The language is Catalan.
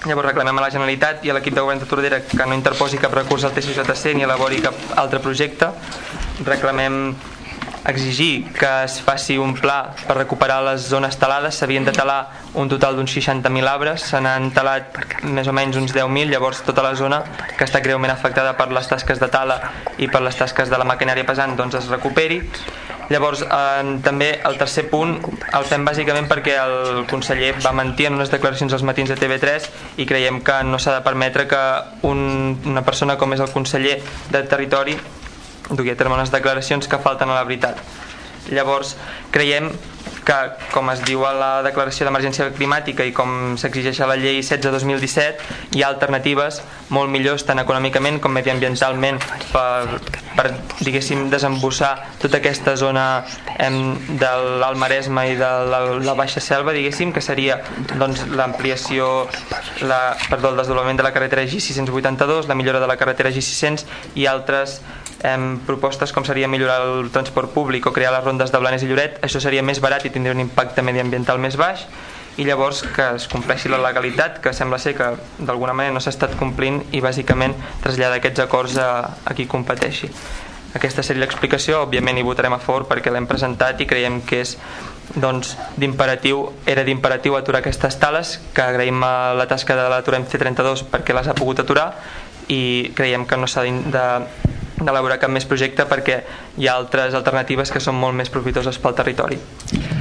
Llavors reclamem a la Generalitat i a l'equip de govern de Tordera que no interposi cap recurs al TC-JC ni elabori cap altre projecte. Reclamem exigir que es faci un pla per recuperar les zones talades. S'havien de talar un total d'uns 60.000 arbres, se n'han talat més o menys uns 10.000, llavors tota la zona que està greument afectada per les tasques de tala i per les tasques de la maquinària pesant doncs es recuperi. Llavors també el tercer punt el fem bàsicament perquè el conseller va mentir en unes declaracions als matins de TV3 i creiem que no s'ha de permetre que una persona com és el conseller de Territori dugui a terme unes declaracions que falten a la veritat. Llavors creiem que, com es diu a la declaració d'emergència climàtica i com s'exigeix a la llei 16/2017, hi ha alternatives molt millors tant econòmicament com mediambientalment per diguéssim desembussar tota aquesta zona de l'Alt Maresme i de la Baixa Selva, diguéssim, que seria doncs l'ampliació, el desdoblament de la carretera G682, la millora de la carretera G600 i altres propostes com seria millorar el transport públic o crear les rondes de Blanes i Lloret. Això seria més barat i tindria un impacte mediambiental més baix, i llavors que es compleixi la legalitat, que sembla ser que d'alguna manera no s'ha estat complint, i bàsicament traslladar aquests acords a qui competeixi. Aquesta seria l'explicació. Òbviament hi votarem a favor perquè l'hem presentat i creiem que és era d'imperatiu aturar aquestes tales, que agraïm la tasca de l'Aturem C32 perquè les ha pogut aturar, i creiem que no s'ha d'elaborar cap més projecte perquè hi ha altres alternatives que són molt més profitoses pel territori.